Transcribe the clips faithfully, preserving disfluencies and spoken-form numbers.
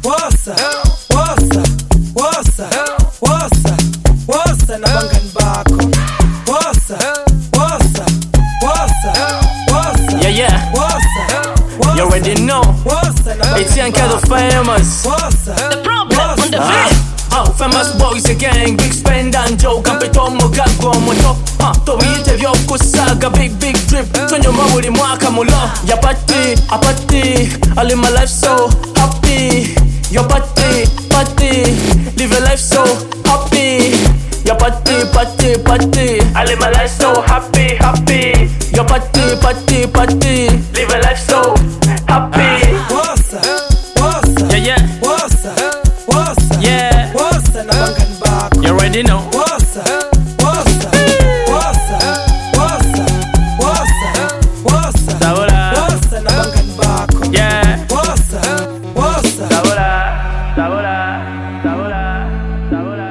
wosa, wosa, wosa, wosa, wosa na bangani bako. Wosa, wosa, wosa, wosa. Yeah, yeah. Wosa, wosa. You already know. Wosa na bangani It's Young Cattle famous. Wosa. The problem on the Ah, beat. ah, famous boys again. Big spend and joke. Kampito mugago moto. Ah, tobiyite vyokusaga. Big big drip. Tonyoma buli mwaka mulo. Ya party, a party. I live my life so happy. Your party, party. Live a life so happy. Your party, party, party. I live my life so happy, happy. Your party, party, party. Live a life so happy. Wosa, wosa. Yeah, yeah. Wosa, wosa. Yeah. Wosa na bangani bako. You already know. Wosa, wosa, wosa, wosa, wosa, wosa. Sabora. Wosa na bangani bako. Yeah. Wosa, wosa. Sabora, sabora, sabora, sabora,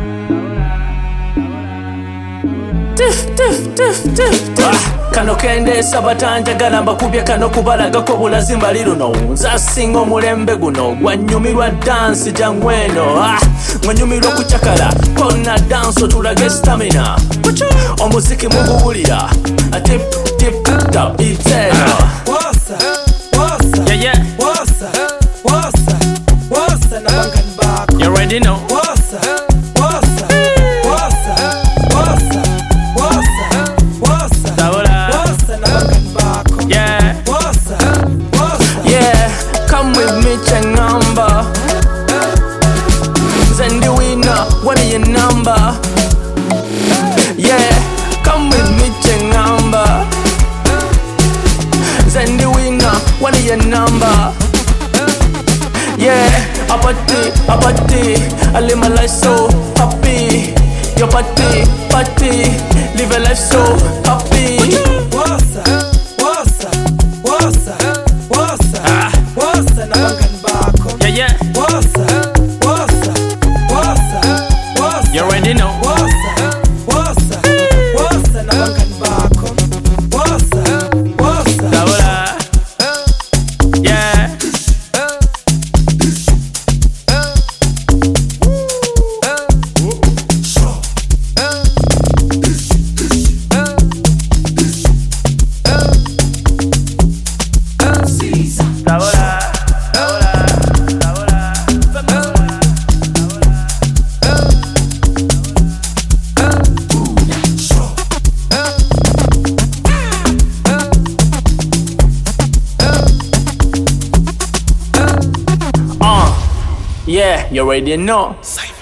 Tif, tif, tif, tif, tif. Ah, kano kende sabatanja galamba kubye kano kubalagako bulazimba liruno. Nza singa omulembe guno gwanyumirwa dansi jangweno. Ah, gwanyumirwa kuchakala kona danso tulage stamina. Omuziki muguwulira tip tip tap itera. Wosa, wosa. Yeah, yeah. Wosa, wosa, wosa na bangani bako. You already know. Wosa, wosa, wosa, wosa, wosa, wosa. Sabora. Wosa na bangani bako. Yeah. Wosa, wosa. Yeah, come with me, Chengamba. Zendi winner, what are your number? Yeah, come with me, Chengamba. Zendi winner, what are your number? Yeah, a party, a party. I live my life so happy. Your party, party. Live a life so happy. Wosa, wosa, wosa, wosa. Ah. Wosa na bangani bako. Yeah, yeah. Wosa, wosa, wosa, wosa. You already know. Wosa, wosa, wosa na bangani bako. Wosa, wosa. Sabora. Yeah. Sabora. Sabora. Sabora. Uh, yeah, you already know.